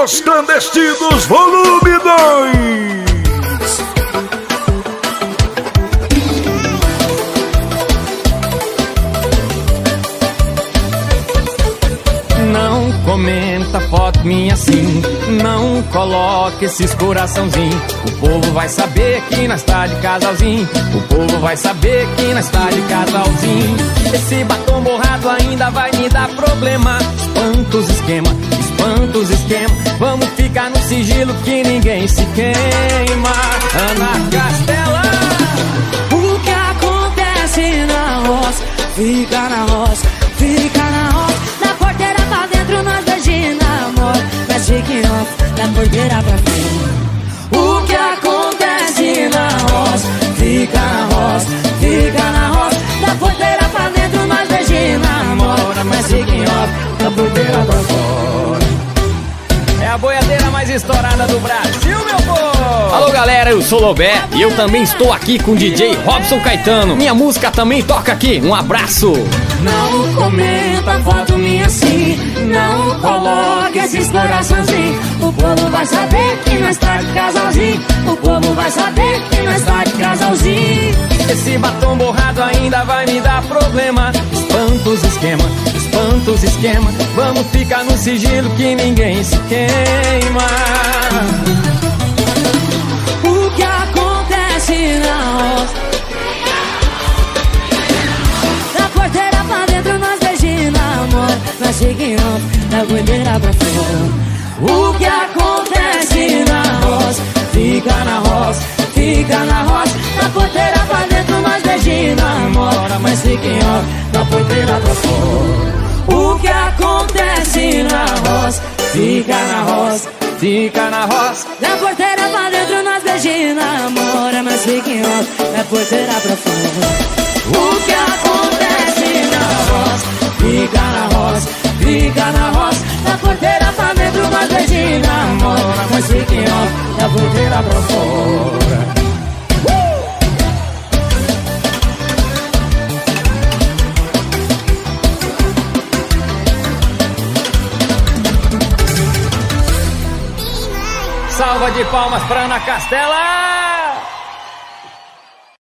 Os Clandestinos Volume 2. Não comenta foto minha assim, não coloque esses coraçãozinho. O povo vai saber que nós tá de casalzinho. O povo vai saber que nós tá de casalzinho. Esse batom borrado ainda vai me dar problema. Espanta os esquema. Vamos ficar no sigilo que ninguém se queima. Ana Castela. O que acontece na roça, fica na roça, fica na roça. Da porteira pra dentro nós beijinhos namora, mas fica em off, da porteira pra frente. O que acontece na roça, fica na roça, fica na roça. Da porteira pra dentro nós beijinhos namora, mas fica em off, da porteira pra fora. É a boiadeira mais estourada do Brasil, meu povo! Alô galera, eu sou Lobé e eu também estou aqui com o DJ Robson Caetano. Minha música também toca aqui, um abraço! Não comenta foto minha assim, não coloque esses coraçãozinhos. O povo vai saber que nós tá de casalzinho. O povo vai saber que nós tá de casalzinho. Esse batom borrado ainda vai me dar problema. Espanta os esquema. Vamos ficar no sigilo que ninguém se queima. O que acontece na roça, da porteira pra dentro nós beijinhos namora, mas fica em off, da porteira pra fora. O que acontece na roça, fica na roça, fica na roça. Da porteira pra dentro nós beijinhos namora, mas fica em off, da porteira pra fora. O que acontece na roça, fica na roça, Fica na roça. da porteira pra dentro nós beijinhos namora, mas fica em off, da porteira pra fora. O que acontece na roça, fica na roça, fica na roça. Da porteira pra dentro nós beijinhos namora, mas fica em off, da porteira pra fora. Salva de palmas pra Ana Castela.